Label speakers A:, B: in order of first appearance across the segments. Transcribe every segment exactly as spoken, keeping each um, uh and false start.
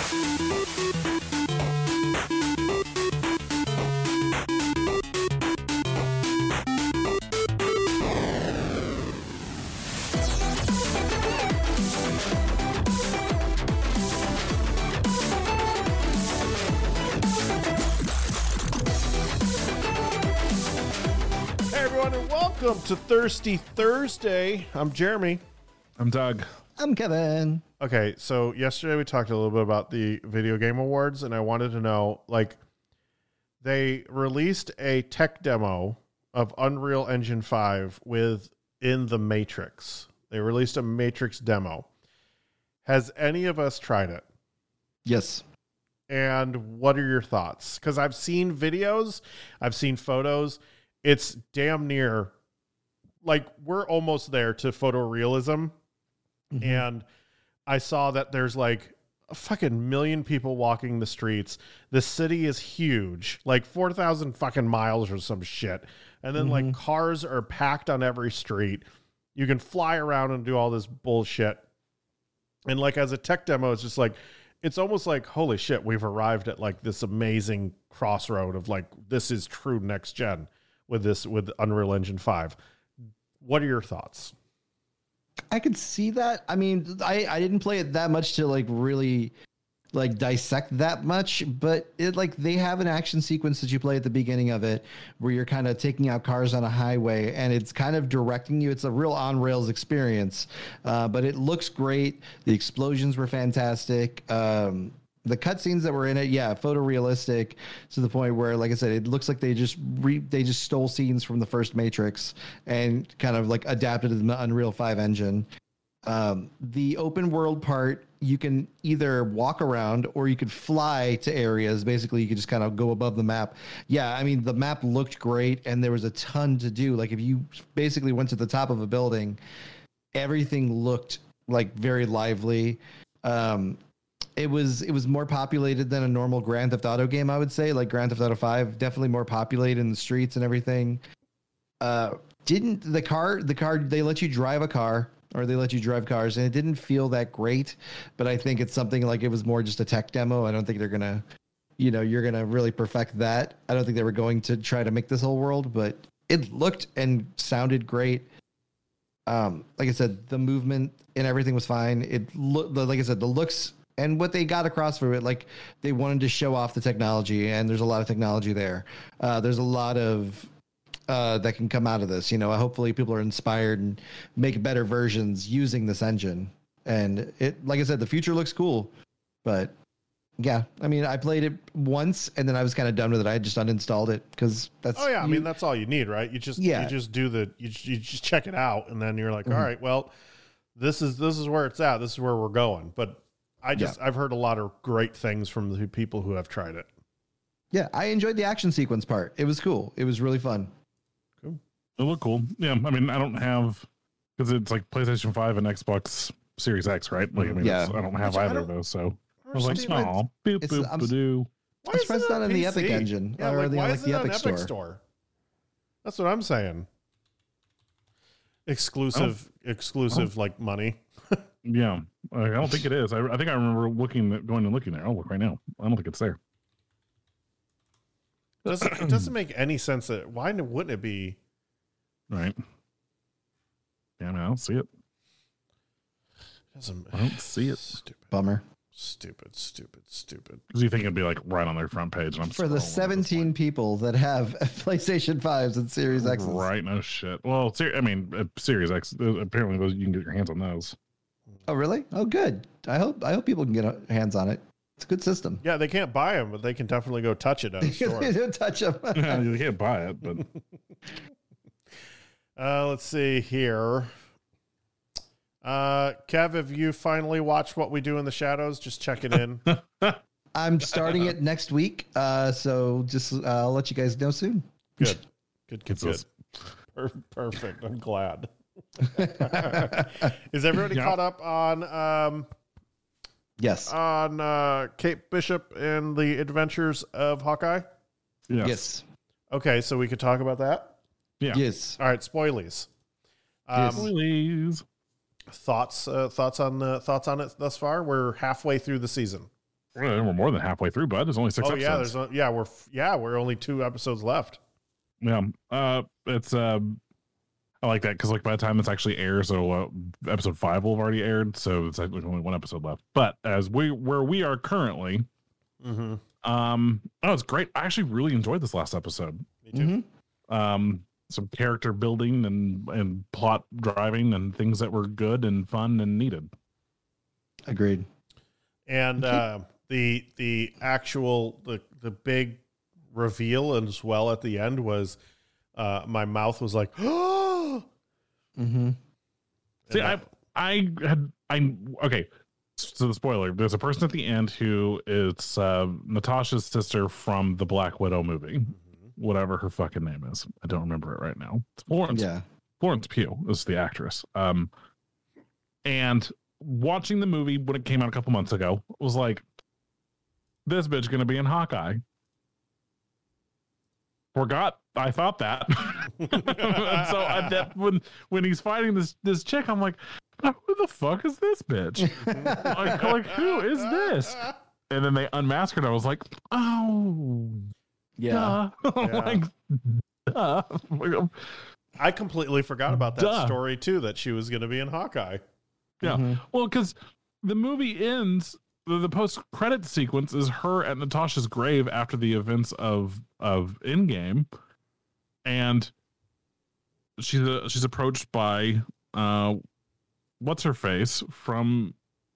A: Welcome to Thirsty Thursday. I'm Jeremy.
B: I'm Doug.
C: I'm Kevin.
A: Okay, so yesterday we talked a little bit about the Video Game Awards, and I wanted to know, like, they released a tech demo of Unreal Engine five within the Matrix. They released a Matrix demo. Has any of us tried it?
C: Yes.
A: And what are your thoughts? Because I've seen videos, I've seen photos. It's damn near, like, we're almost there to photorealism. Mm-hmm. And I saw that there's like a fucking million people walking the streets. The city is huge, like four thousand fucking miles or some shit. And then mm-hmm. like cars are packed on every street. You can fly around and do all this bullshit. And like as a tech demo, it's just like, it's almost like, holy shit, we've arrived at like this amazing crossroad of like, this is true next gen with this, with Unreal Engine five. What are your thoughts?
C: I could see that. I mean, I, I didn't play it that much to like really like dissect that much, but it like they have an action sequence that you play at the beginning of it where you're kind of taking out cars on a highway and it's kind of directing you. It's a real on rails experience, uh, but it looks great. The explosions were fantastic. Um, The cutscenes that were in it, yeah, photorealistic to the point where, like I said, it looks like they just re- they just stole scenes from the first Matrix and kind of like adapted to the Unreal five engine. Um, the open world part, you can either walk around or you could fly to areas. Basically, you could just kind of go above the map. Yeah, I mean, the map looked great and there was a ton to do. Like if you basically went to the top of a building, everything looked like very lively. Um, It was it was more populated than a normal Grand Theft Auto game, I would say. Like Grand Theft Auto five, definitely more populated in the streets and everything. Uh, didn't the car the car they let you drive a car or they let you drive cars and it didn't feel that great. But I think it's something like it was more just a tech demo. I don't think they're gonna, you know, you're gonna really perfect that. I don't think they were going to try to make this whole world, but it looked and sounded great. Um, like I said, the movement and everything was fine. It looked like I said, the looks. And what they got across from it, like they wanted to show off the technology, and there's a lot of technology there. Uh, there's a lot of uh, that can come out of this. You know, hopefully people are inspired and make better versions using this engine. And it, like I said, the future looks cool. But yeah, I mean, I played it once, and then I was kind of done with it. I just uninstalled it because that's.
A: Oh yeah, I
C: you,
A: mean that's all you need, right? You just
C: yeah.
A: you just do the you you just check it out, and then you're like,
C: mm-hmm.
A: all right, well, this is this is where it's at. This is where we're going, but. I just, yeah. I've heard a lot of great things from the people who have tried it.
C: Yeah, I enjoyed the action sequence part. It was cool. It was really fun.
B: Cool. It looked cool. Yeah, I mean, I don't have, because it's like PlayStation five and Xbox Series X, right? Like, I mean,
C: yeah.
B: I don't have Which either don't, of those, so I was like, oh, boop, boop,
C: I'm,
B: ba-doo.
C: I'm surprised it's not in the Epic engine.
A: Yeah,
C: or
A: like,
C: the,
A: why
C: like
A: is
C: the
A: it
C: Epic,
A: on
C: store.
A: Epic Store? That's what I'm saying. Exclusive, oh. exclusive, oh. like money.
B: Yeah, I don't think it is. I, I think I remember looking, going and looking there. I'll look right now. I don't think it's there.
A: It doesn't, it doesn't make any sense that why wouldn't it be?
B: Right. Yeah, no, I don't see it.
A: Doesn't,
B: I don't see it.
C: Stupid. Bummer.
A: Stupid, stupid, stupid.
B: Because you think it'd be like right on their front page. And I'm
C: for the seventeen people that have PlayStation fives and Series X.
B: Right, no shit. Well, I mean, uh, Series X. Uh, apparently, those you can get your hands on those.
C: Oh, really? Oh, good. I hope I hope people can get hands on it. It's a good system.
A: Yeah, they can't buy them, but they can definitely go touch it at a store.
C: They don't touch them.
B: Yeah, you can't buy it, but.
A: uh, let's see here. Uh, Kev, have you finally watched What We Do in the Shadows? Just checking in.
C: I'm starting it next week, uh, so just uh, I'll let you guys know soon.
A: Good, good, good, good. Per- perfect. I'm glad. Is everybody yeah. caught up on? Um,
C: yes.
A: On uh, Kate Bishop and the Adventures of Hawkeye.
B: Yes.
C: yes.
A: Okay, so we could talk about that.
B: Yeah.
C: Yes.
A: All right. Spoilies. Um,
B: Spoilies.
A: Thoughts? Uh, thoughts on the thoughts on it thus far? We're halfway through the season.
B: Well, we're more than halfway through, bud. There's only six
A: oh,
B: episodes.
A: yeah, there's a, yeah, we're yeah, we're only two episodes left.
B: Yeah. Uh, it's uh, I like that because like by the time this actually airs, so uh, episode five will have already aired, so it's like only one episode left. But as we where we are currently,
A: mm-hmm.
B: um, oh, it's great. I actually really enjoyed this last episode.
A: Me too.
C: Mm-hmm.
B: Um, some character building and and plot driving and things that were good and fun and needed.
C: Agreed.
A: And uh, the the actual the the big reveal as well at the end was uh, my mouth was like, oh.
C: Mm-hmm.
B: See, I I had I okay. So the spoiler: there's a person at the end who is uh, Natasha's sister from the Black Widow movie. Whatever her fucking name is. I don't remember it right now. It's Florence.
C: Yeah.
B: Florence Pugh is the actress. Um, and watching the movie when it came out a couple months ago was like, this bitch gonna be in Hawkeye. Forgot I thought that. And so I, that when when he's fighting this this chick, I'm like, who the fuck is this bitch? like, like who is this? And then they unmasked her, and I was like, oh.
C: Yeah.
B: Duh.
A: Yeah.
B: like, duh.
A: I completely forgot about that
B: Duh.
A: story too, that she was going to be in Hawkeye.
B: Yeah.
C: Mm-hmm.
B: Well, because the movie ends, the, the post credit sequence is her at Natasha's grave after the events of of Endgame, and she's uh, she's approached by uh, what's her face from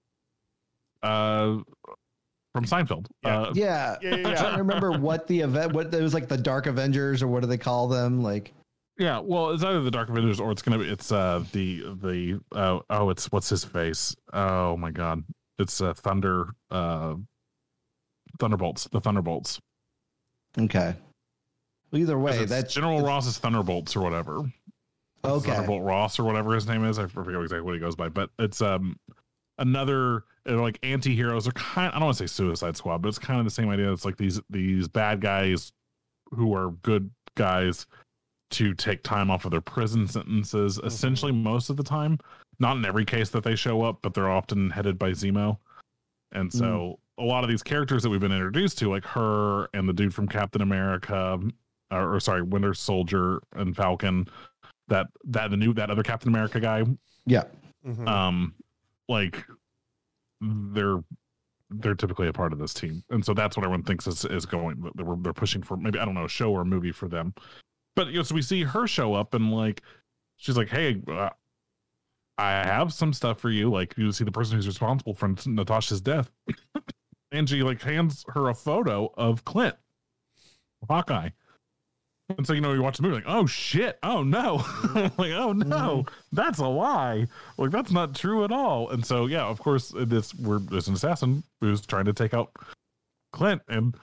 B: uh. From Seinfeld.
A: Yeah.
B: Uh,
C: Yeah.
A: Yeah, yeah,
C: I'm
A: yeah.
C: trying to remember what the event, what it was like the Dark Avengers or what do they call them? Like,
B: yeah. Well, it's either the Dark Avengers or it's gonna be it's uh the the uh, oh it's what's his face? Oh my god, it's uh, Thunder uh Thunderbolts. The Thunderbolts.
C: okay. Well, either way,
B: It's
C: that's
B: General Ross's Thunderbolts or whatever.
C: okay.
B: Thunderbolt Ross or whatever his name is. I forget exactly what he goes by, but it's um another uh, like anti-heroes are kind I don't want to say Suicide Squad, but it's kind of the same idea. It's like these these bad guys who are good guys to take time off of their prison sentences,
A: Mm-hmm.
B: essentially most of the time. Not in every case that they show up, but they're often headed by Zemo. And so mm. a lot of these characters that we've been introduced to, like her and the dude from Captain America, or, or sorry, Winter Soldier and Falcon, that that the new that other Captain America guy,
C: Yeah.
A: Mhm.
B: um, like they're they're typically a part of this team, and so that's what everyone thinks is is going. They're they're pushing for maybe I don't know a show or a movie for them, but you know, so we see her show up and like she's like, hey. Uh, I have some stuff for you. Like you see the person who's responsible for Natasha's death. And she like hands her a photo of Clint, Hawkeye. And so, you know, you watch the movie like, oh shit. Oh no. Like, oh no, that's a lie. Like that's not true at all. And so, yeah, of course this we're there's an assassin who's trying to take out Clint, and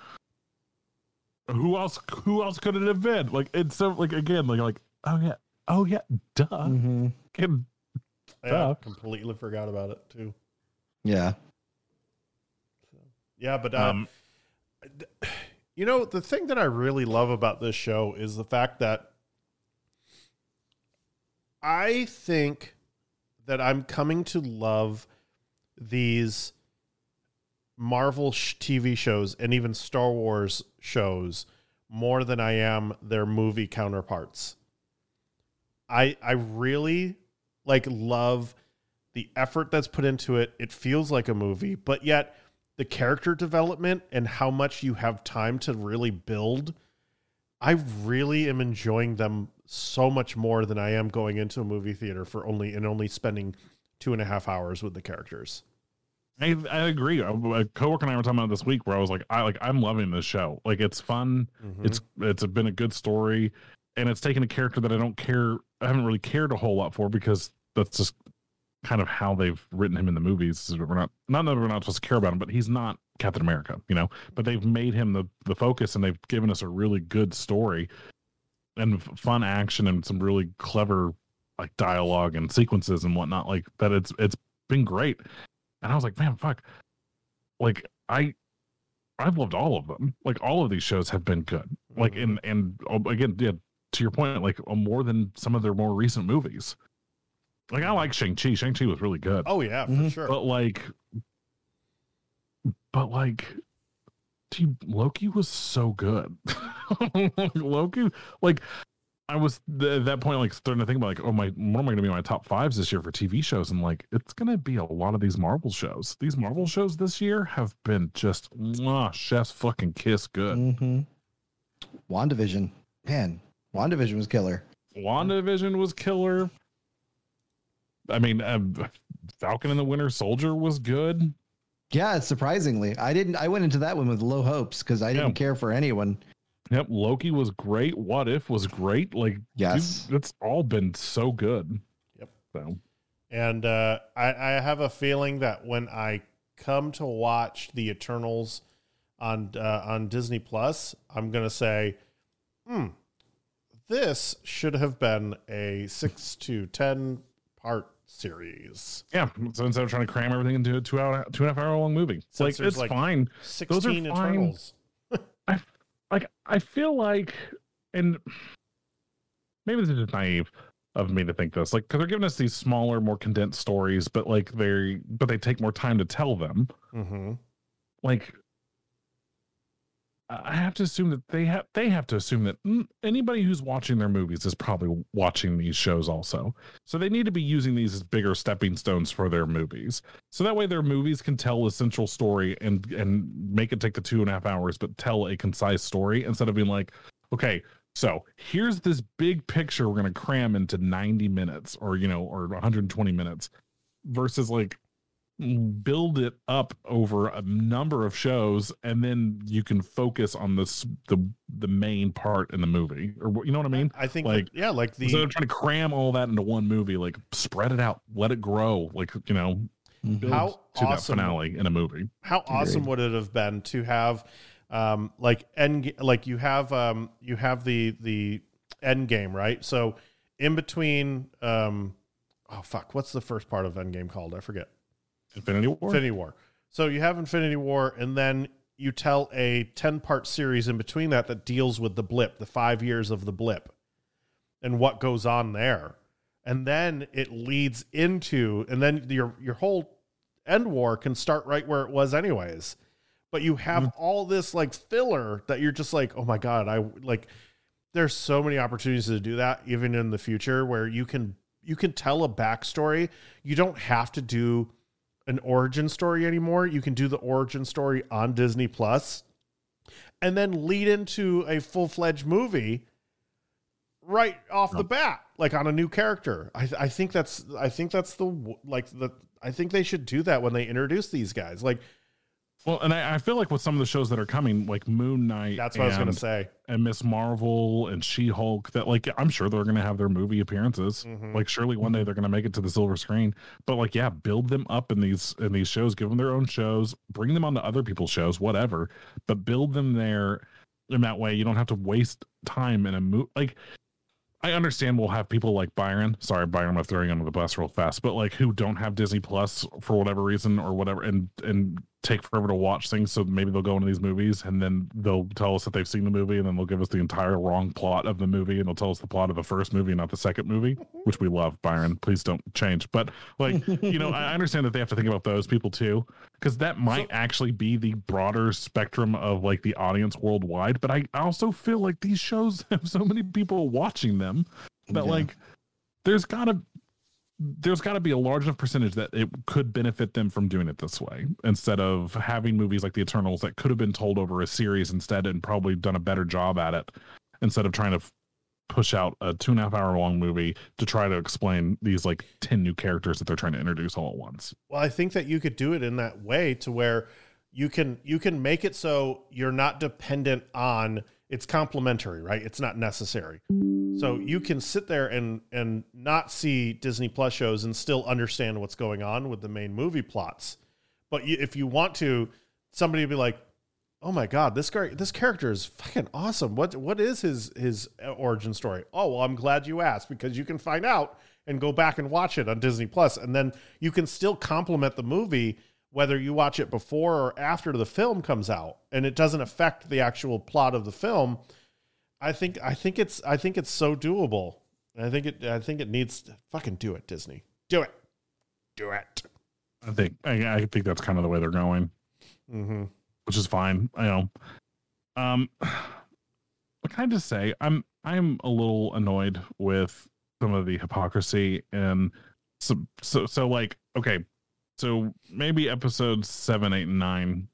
B: who else, who else could it have been? Like, it's so like, again, like, like, oh yeah. Oh yeah. Duh.
C: Mm-hmm.
B: And,
A: Yeah, completely forgot about it too.
C: Yeah.
A: Yeah, but uh,
B: um,
A: you know, the thing that I really love about this show is the fact that I think that I'm coming to love these Marvel sh- T V shows and even Star Wars shows more than I am their movie counterparts. I I really like love the effort that's put into it. It feels like a movie, but yet the character development and how much you have time to really build, I really am enjoying them so much more than I am going into a movie theater for only and only spending two and a half hours with the characters.
B: I, I agree. A, a coworker and I were talking about this week where I was like, I like I'm loving this show. Like it's fun.
A: Mm-hmm.
B: It's it's been a good story, and it's taken a character that I don't care. I haven't really cared a whole lot for because that's just kind of how they've written him in the movies. We're not not that we're not supposed to care about him, but he's not Captain America, you know. But they've made him the the focus, and they've given us a really good story and fun action and some really clever like dialogue and sequences and whatnot. Like that, it's it's been great. And I was like, man, fuck. Like I, I've loved all of them. Like all of these shows have been good. Like and and again, yeah, to your point, like more than some of their more recent movies. Like I like Shang-Chi. Shang-Chi was really good.
A: Oh yeah, for
C: Mhm.
A: sure.
B: But like but like, dude, Loki was so good. Loki, like, I was th- at that point, like, starting to think about, like, oh, my, what am I going to be my top fives this year for T V shows? And, like, it's going to be a lot of these Marvel shows. These Marvel shows this year have been just, mwah, chef's fucking kiss good.
C: Mm-hmm. WandaVision. Man, WandaVision was killer.
B: WandaVision was killer. I mean, uh, Falcon and the Winter Soldier was good.
C: Yeah, surprisingly. I didn't, I went into that one with low hopes because I didn't
B: Yeah.
C: care for anyone.
B: Yep, Loki was great. What If was great. Like,
C: Yes.
B: dude, it's all been so good.
A: Yep.
B: So,
A: And uh, I, I have a feeling that when I come to watch the Eternals on uh, on Disney Plus, I'm gonna say, hmm, this should have been a six to ten part series.
B: yeah. So instead of trying to cram everything into a two hour, two and a half hour long movie, it's like
A: Since there's
B: it's
A: like
B: fine.
A: Sixteen
B: Those are fine.
A: Eternals.
B: I like. I feel like, and maybe this is just naive of me to think this, like, because they're giving us these smaller, more condensed stories, but like they, but they take more time to tell them.
A: Mm-hmm.
B: Like, I have to assume that they have they have to assume that mm, anybody who's watching their movies is probably watching these shows also. So they need to be using these as bigger stepping stones for their movies. So that way their movies can tell a central story and and make it take the two and a half hours, but tell a concise story instead of being like, okay, so here's this big picture we're gonna cram into ninety minutes or you know, or one hundred twenty minutes versus like build it up over a number of shows and then you can focus on this the the main part in the movie, or you know what I mean?
A: I think
B: like
A: that, yeah, like the
B: instead of trying to cram all that into one movie, like spread it out, let it grow, like you know, build
A: How
B: to
A: awesome-
B: that finale in a movie.
A: how awesome would it have been to have um like end like you have um you have the the end game, right? So in between um oh fuck, what's the first part of Endgame called? I forget.
B: Infinity War.
A: Infinity War. So you have Infinity War, and then you tell a ten-part series in between that that deals with the blip, the five years of the blip, and what goes on there. And then it leads into, and then your your whole end war can start right where it was anyways. But you have mm-hmm. all this like filler that you're just like, oh my God, I like, there's so many opportunities to do that even in the future where you can, you can tell a backstory. You don't have to do an origin story anymore. You can do the origin story on Disney Plus and then lead into a full-fledged movie right off the bat, like on a new character. I, I think that's, I think that's the, like the, I think they should do that when they introduce these guys. Like,
B: well, and I, I feel like with some of the shows that are coming, like Moon Knight,
A: that's what
B: and,
A: I was going to say,
B: and Miss Marvel and She-Hulk, that like I'm sure they're going to have their movie appearances.
A: Mm-hmm.
B: Like surely one day they're going to make it to the silver screen. But like, yeah, build them up in these in these shows, give them their own shows, bring them onto other people's shows, whatever. But build them there in that way. You don't have to waste time in a movie. Like, I understand we'll have people like Byron. Sorry, Byron, I'm throwing under the bus real fast, but like who don't have Disney Plus for whatever reason or whatever, and and take forever to watch things. So maybe they'll go into these movies and then they'll tell us that they've seen the movie, and then they'll give us the entire wrong plot of the movie, and they'll tell us the plot of the first movie, not the second movie, which we love. Byron, please don't change. But like, you know, I understand that they have to think about those people too, because that might so, actually be the broader spectrum of like the audience worldwide. But I also feel like these shows have so many people watching them that yeah. like there's gotta there's got to be a large enough percentage that it could benefit them from doing it this way instead of having movies like the Eternals that could have been told over a series instead and probably done a better job at it instead of trying to f- push out a two and a half hour long movie to try to explain these like ten new characters that they're trying to introduce all at once.
A: Well, I think that you could do it in that way to where you can, you can make it so you're not dependent on, it's complementary, right? It's not necessary. So you can sit there and and not see Disney Plus shows and still understand what's going on with the main movie plots. But you, if you want to, somebody will be like, "Oh my God, this guy, this character is fucking awesome. What what is his his origin story?" Oh, well, I'm glad you asked because you can find out and go back and watch it on Disney Plus, and then you can still complement the movie whether you watch it before or after the film comes out, and it doesn't affect the actual plot of the film. I think I think it's I think it's so doable. I think it I think it needs to fucking do it, Disney. Do it. Do it.
B: I think I, I think that's kind of the way they're going.
A: mm-hmm.
B: which is fine. I know. Um, what can I just say? I'm I'm a little annoyed with some of the hypocrisy and so so so like okay, so maybe episodes seven, eight, and nine,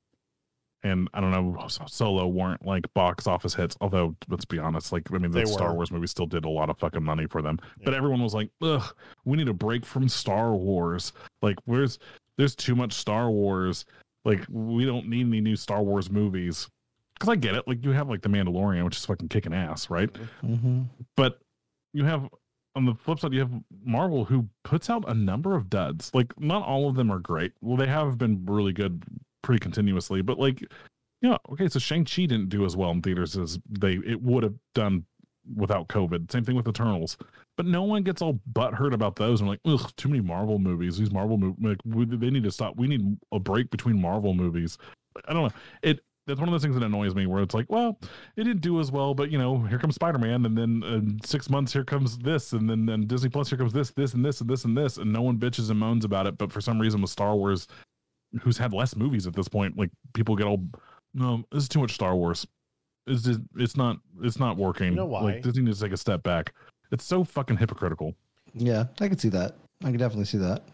B: and I don't know, Solo weren't like box office hits. Although let's be honest, like I mean, the
A: They
B: Star
A: were.
B: Wars movies still did a lot of fucking money for them.
A: Yeah.
B: But everyone was like, ugh, we need a break from Star Wars. Like, where's there's too much Star Wars. Like, we don't need any new Star Wars movies. Because I get it. Like, you have like The Mandalorian, which is fucking kicking ass, right?
C: Mm-hmm.
B: But you have, on the flip side, you have Marvel, who puts out a number of duds. Like, not all of them are great. Well, they have been really good pretty continuously. But like, you know, okay, so Shang-Chi didn't do as well in theaters as they it would have done without COVID. Same thing with Eternals. But no one gets all butthurt about those. And like, ugh, too many Marvel movies. These Marvel movies, like, we, they need to stop. We need a break between Marvel movies. I don't know. It that's one of those things that annoys me, where it's like, well, it didn't do as well, but you know, here comes Spider-Man, and then in six months here comes this, and then then Disney Plus here comes this, this, and this, and this, and this, and no one bitches and moans about it. But for some reason, with Star Wars, who's had less movies at this point, like people get all, no, this is too much Star Wars. It's just, it's not it's not working.
A: You know why?
B: Like Disney needs to take a step back. It's so fucking hypocritical.
C: Yeah, I can see that. I can definitely see that.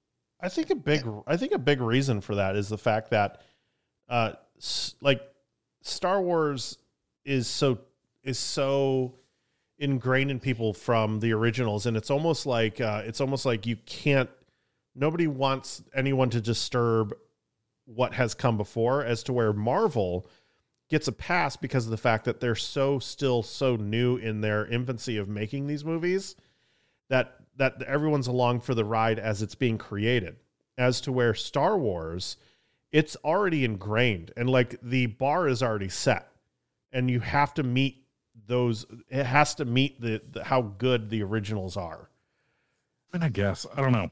A: I think a big I think a big reason for that is the fact that uh s- like Star Wars is so is so ingrained in people from the originals, and it's almost like uh it's almost like you can't nobody wants anyone to disturb what has come before, as to where Marvel gets a pass because of the fact that they're so still so new in their infancy of making these movies that that everyone's along for the ride as it's being created. As to where Star Wars, it's already ingrained, and like the bar is already set, and you have to meet those. It has to meet the, the how good the originals are.
B: I mean, I guess I don't know.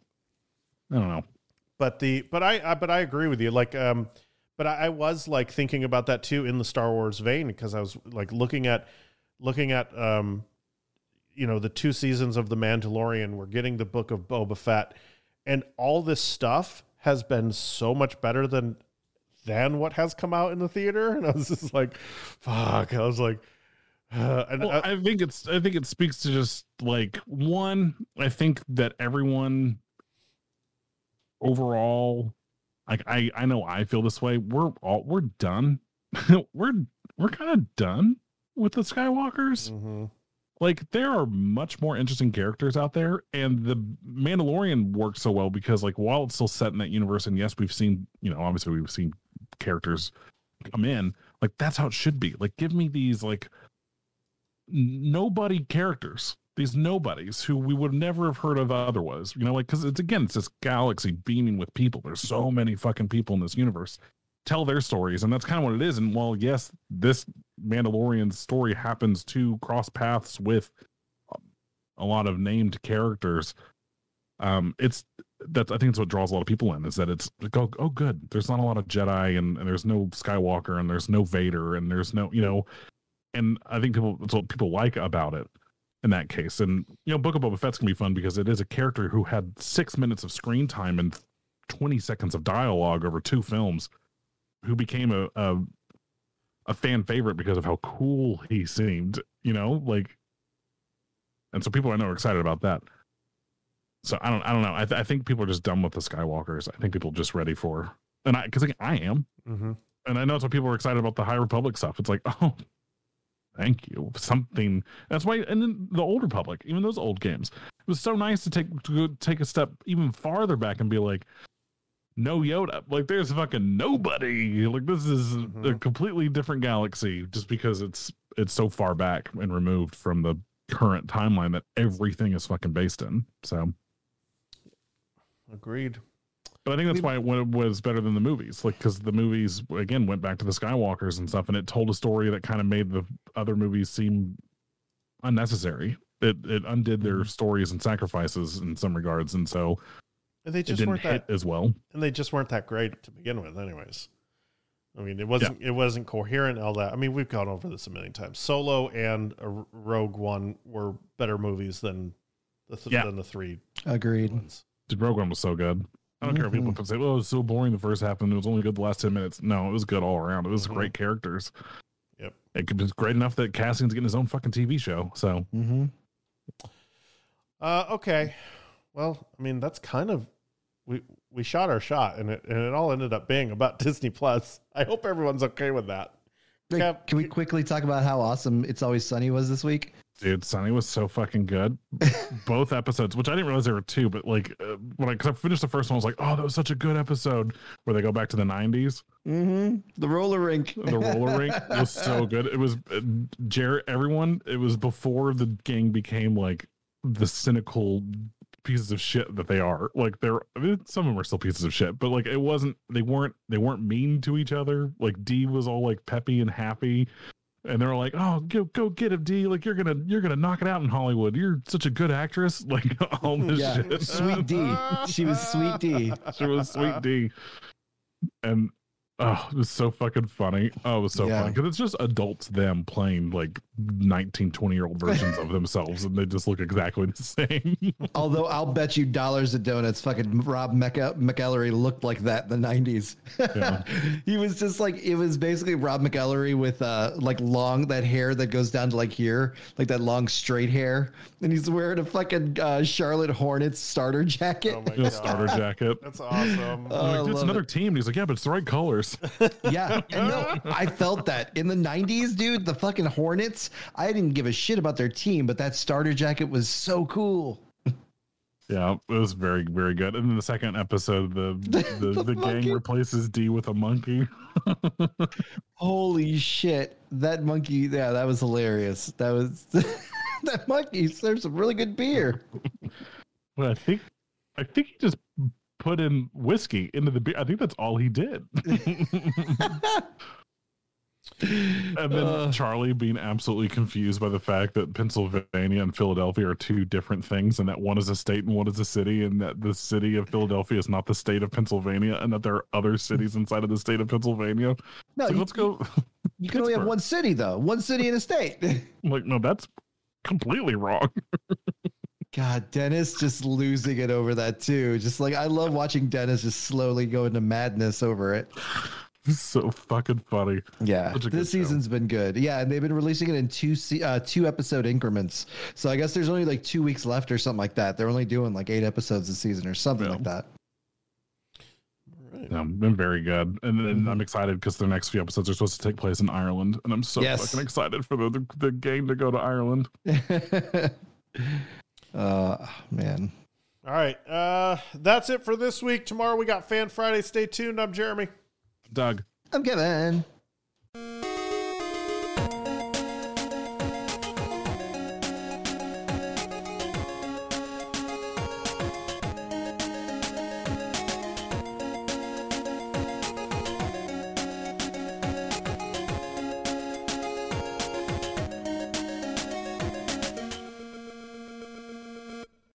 B: I don't know.
A: But the but I, I but I agree with you. Like um, but I, I was like thinking about that too in the Star Wars vein, because I was like looking at looking at um, you know, the two seasons of The Mandalorian. We're getting the Book of Boba Fett, and all this stuff has been so much better than than what has come out in the theater. And I was just like, fuck. I was like, uh, and
B: Well,
A: I,
B: I think it's I think it speaks to just like one. I think that everyone overall, like I I know I feel this way. We're all we're done. we're we're kind of done with the Skywalkers.
A: mhm.
B: Like there are much more interesting characters out there, and the Mandalorian works so well because like while it's still set in that universe, and yes, we've seen, you know, obviously we've seen characters come in, like that's how it should be. Like give me these like nobody characters, these nobodies who we would never have heard of otherwise, you know, like because it's again it's this galaxy beaming with people. There's so many fucking people in this universe. Tell their stories, and that's kind of what it is. And while yes, this Mandalorian story happens to cross paths with a lot of named characters, um, it's that's I think it's what draws a lot of people in, is that it's like, oh, oh good, there's not a lot of Jedi, and, and there's no Skywalker, and there's no Vader, and there's no, you know, and I think people that's what people like about it in that case. And you know, Book of Boba Fett's gonna be fun because it is a character who had six minutes of screen time and twenty seconds of dialogue over two films, who became a, a a fan favorite because of how cool he seemed, you know, like, and so people I know are excited about that. So I don't, I don't know. I, th- I think people are just done with the Skywalkers. I think people are just ready for, and I, because like, I am,
A: Mm-hmm.
B: and I know it's what people are excited about the High Republic stuff. It's like, oh, thank you, something. That's why, and then the Old Republic, even those old games, it was so nice to take to go take a step even farther back and be like, no Yoda, like there's fucking nobody, like this is
A: Mhm.
B: a completely different galaxy, just because it's it's so far back and removed from the current timeline that everything is fucking based in. So
A: Agreed.
B: but I think that's why it wa- was better than the movies, like because the movies again went back to the Skywalkers and stuff, and it told a story that kind of made the other movies seem unnecessary. It it undid their
A: Mhm.
B: stories and sacrifices in some regards, and so
A: And they
B: it
A: just
B: didn't
A: weren't
B: hit
A: that
B: as well.
A: and they just weren't that great to begin with, anyways. I mean, it wasn't it wasn't coherent. All that. I mean, we've gone over this a million times. Solo and uh, Rogue One were better movies than the th-
B: Yeah.
A: than the three
C: Agreed.
A: ones.
B: Dude, Rogue One was so good. I don't care if
C: Mhm.
B: people say, "Oh, it was so boring the first half and it was only good the last ten minutes." No, it was good all around. It was
A: Mhm.
B: great characters.
A: Yep.
B: It could be great enough that Cassian's getting his own fucking T V show. So,
C: Mm-hmm.
A: Uh, okay. Well, I mean, that's kind of we we shot our shot, and it and it all ended up being about Disney Plus. I hope everyone's okay with that. Kev,
C: Can we quickly talk about how awesome It's Always Sunny was this week?
B: dude, Sunny was so fucking good. Both episodes, which I didn't realize there were two, but like uh, when I, cause I finished the first one, I was like, "Oh, that was such a good episode." Where they go back to the nineties.
C: Mm-hmm. The roller rink.
B: The roller rink was so good. It was uh, Jarrett. Everyone. It was before the gang became like the cynical pieces of shit that they are. Like they're I mean, some of them are still pieces of shit, but like it wasn't. They weren't. They weren't mean to each other. Like Dee was all like peppy and happy, and they were like, "Oh, go go get him, Dee! Like you're gonna you're gonna knock it out in Hollywood. You're such a good actress." Like all this
C: Yeah,
B: shit.
C: Sweet D. She was Sweet D.
B: She was Sweet D, and oh, it was so fucking funny. Oh, it was so
C: Yeah.
B: funny because it's just adults them playing like nineteen, twenty year old versions of themselves, and they just look exactly the same.
C: Although I'll bet you dollars to donuts, fucking Rob Mc- McEllery looked like that in the nineties.
B: Yeah.
C: He was just like, it was basically Rob McEllery with uh like long, that hair that goes down to like here, like that long straight hair. And he's wearing a fucking uh, Charlotte Hornets starter jacket.
A: Oh my
B: You know,
A: god,
B: starter jacket.
A: that's awesome.
C: Oh,
B: I'm
C: I
B: like, it's
C: love
B: another
C: it.
B: team. And he's like, yeah, but it's the right colors.
C: Yeah, and no, I felt that in the nineties, dude. The fucking Hornets, I didn't give a shit about their team, but that starter jacket was so cool.
B: Yeah, it was very, very good. And then the second episode, the the, the,
C: The
B: gang
C: monkey.
B: replaces D with a monkey.
C: Holy shit, that monkey! Yeah, that was hilarious. That was that monkey serves some really good beer.
B: But I think I think he just put in whiskey into the beer. I think that's all he did. And then
C: Uh.
B: Charlie being absolutely confused by the fact that Pennsylvania and Philadelphia are two different things, and that one is a state and one is a city, and that the city of Philadelphia is not the state of Pennsylvania, and that there are other cities inside of the state of Pennsylvania.
C: No,
B: So
C: you,
B: let's go.
C: you can only have
B: Pittsburgh.
C: one city though, one city in a state.
B: I'm like, no, that's completely wrong.
C: God, Dennis just losing it over that too. Just like I love watching Dennis just slowly go into madness over it.
B: It's so fucking funny.
C: Yeah,
B: Such a good
C: this
B: show.
C: season's been good. Yeah, and they've been releasing it in two se- uh, two episode increments. So I guess there's only like two weeks left or something like that. They're only doing like eight episodes a season or something
B: Yeah.
C: like that.
A: Right.
B: Yeah, been very good, and then
C: Mhm.
B: I'm excited because the next few episodes are supposed to take place in Ireland, and I'm so
C: Yes.
B: fucking excited for the, the the gang to go to Ireland.
C: uh man.
A: All right, uh, that's it for this week. Tomorrow we got Fan Friday. Stay tuned. I'm Jeremy.
B: Doug.
C: I'm Kevin.